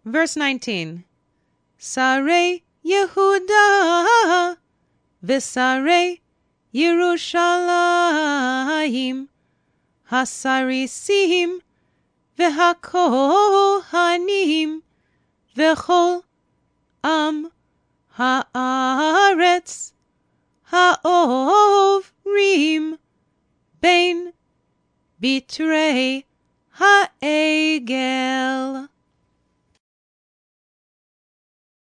Verse 19. Sarei Yehuda v'sarei Yerushalayim hasarisim v'hakohanim v'chol am haaretz haovrim bein bitrei ha'egel.